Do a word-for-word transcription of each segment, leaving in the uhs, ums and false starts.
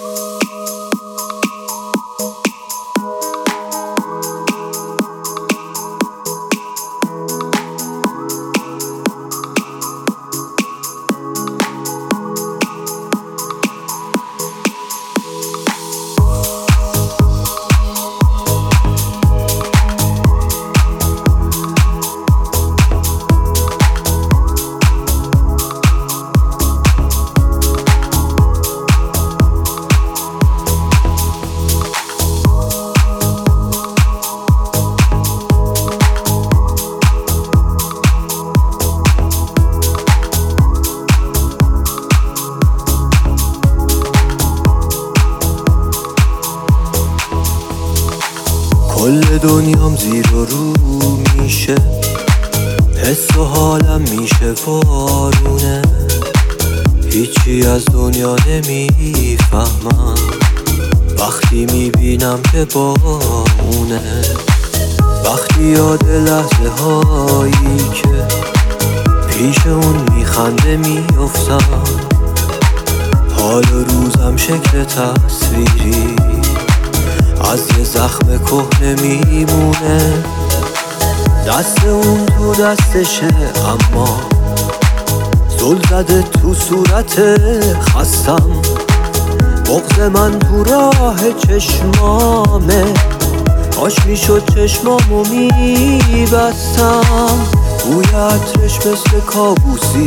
کل دنیام زیر و رو میشه، حس و حالم میشه بارونه، هیچی از دنیا نمیفهمم وقتی میبینم که با اونه. وقتی یاد لحظه هایی که پیش اون میخنده میافتم، حال روزم شکل تصویری از یه زخم کهنه میمونه. دست اون تو دستشه اما زل زده تو صورت خستم، بغض من تو راه چشمامه، کاش میشد چشمامو میبستم. بوی عطرش مثل کابوسی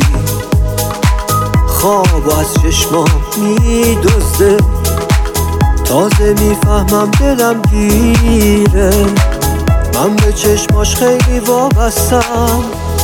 خواب از چشمام میدزده، تازه میفهمم دلم گیره، من به چشماش خیلی وابستم.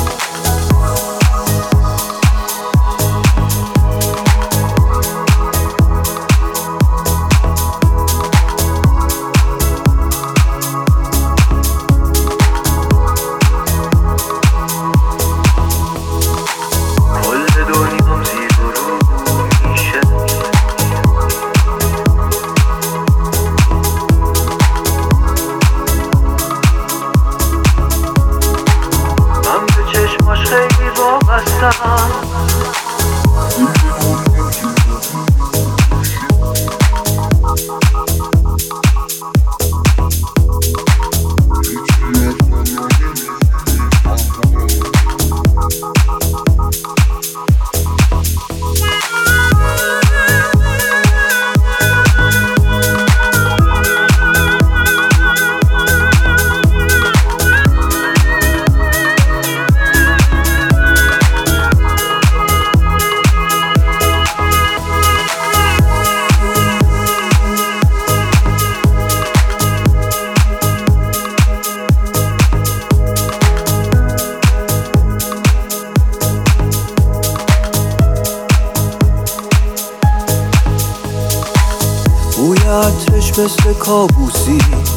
بوی عطرش مثل کابوسی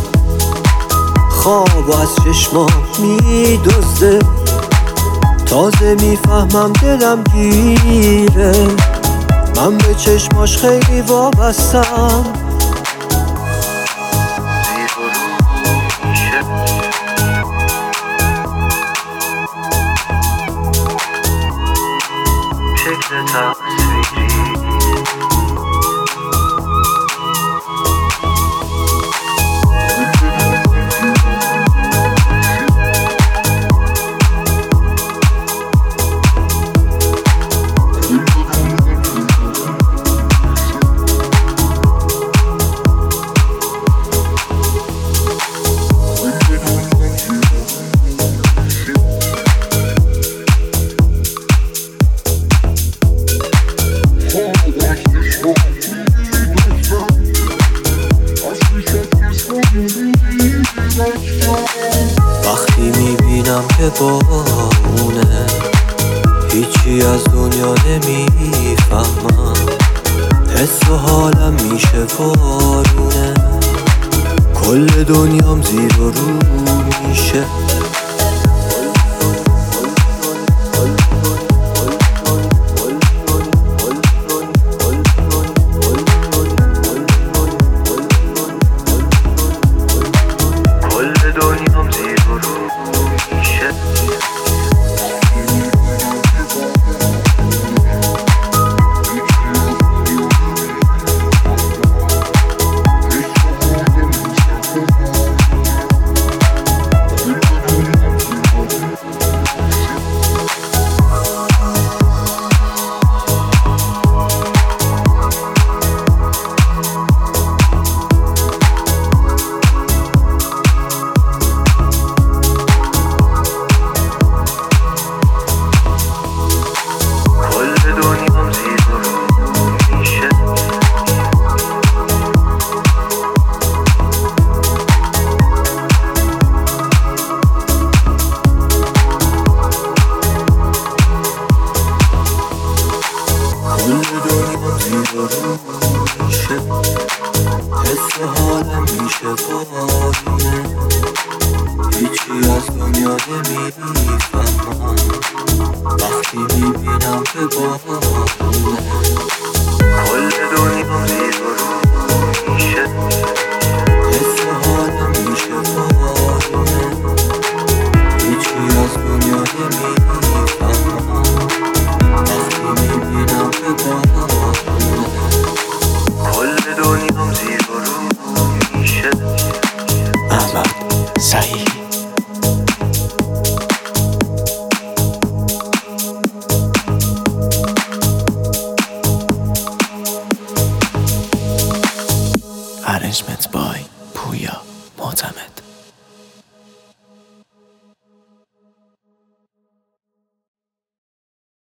خواب از چشمام میدزده، تازه میفهمم دلم گیره، من به چشماش خیلی وابستم. شکل تصویری وقتی میبینم که با اونه، هیچی از دنیا نمیفهمم، حس و حالم میشه بارونه، کل دنیام زیر و رو میشه. دنیام زیر و رو میشه. و رو میشه، حس حالم میشه بارونه، هیچی از دنیا نمیفهمم وقتی میبینم که بارونه. کل دنیا زیر و رو میشه، حس حالم میشه بارونه، هیچی از دنیا نمیفهمم وقتی میبینم که بارونه. کل دنیا زیر و رو میشه. احمد صحیح. Arrangement by پویا معتمد.